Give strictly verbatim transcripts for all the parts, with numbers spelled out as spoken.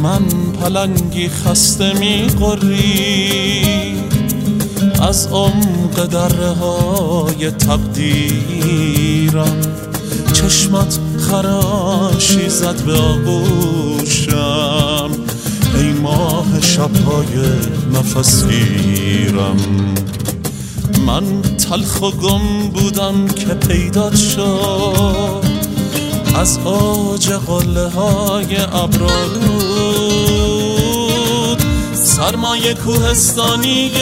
من پلنگی خسته می غری از عمق دره های تقدیرم. چشمت خراشی زد به آغوشم ای ماه شبهای نفس گیرم. من تلخ و گم بودم که پیدات شد از اوج قله های ابرالود. سرمایه کوهستانی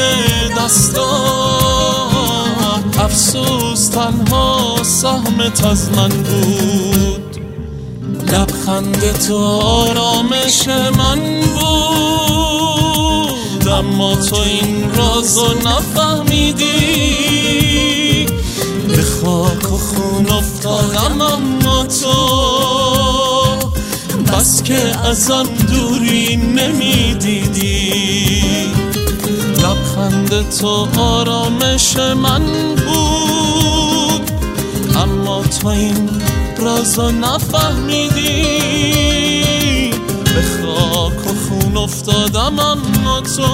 دستام افسوس تنها سهمت از من بود. لبخند تو آرامش من بود اما تو این رازو نفهمیدی. به خاک و خون افتادم اما تو بس که ازم دوری نمیدیدی. لبخند تو آرامش من بود اما تو این رازو نفهمیدی. به خاک و خون افتادم اما تو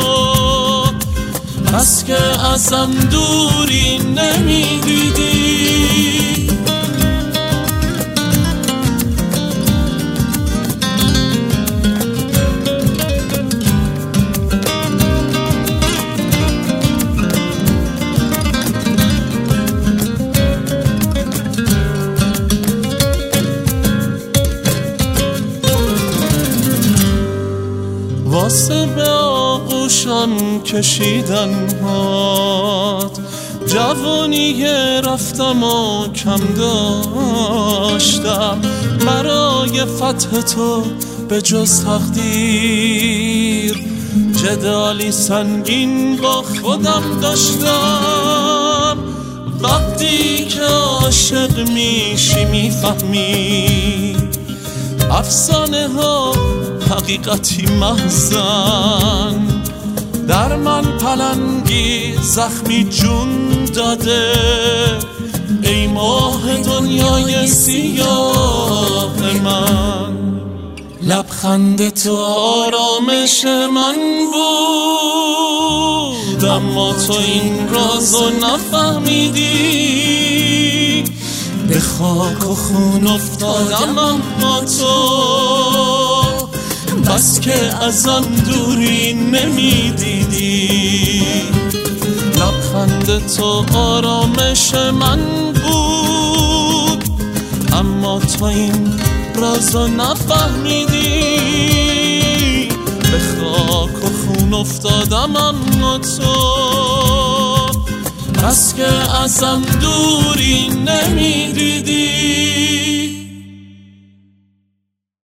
بس که ازم دوری نمیدیدی. واسه به آغوشم کشیدن هات جوانی رفتم و کم داشتم. برای فتح تو به جز تقدیر جدالی سنگین با خودم داشتم. وقتی که عاشق میشی میفهمی افسانه ها حقیقتی محزن. در من پلنگی زخمی جون داده ای ماه دنیای سیاه من. لبخند تو آرامش من بود اما تو این رازو نفهمیدی. به خاک و خون افتادم اما تو بس که ازم دوری نمیدیدی. لبخند تو آرامش من بود اما تو این رازو نفهمیدی. به خاک و خون افتادم اما تو بس که ازم دوری نمیدیدی.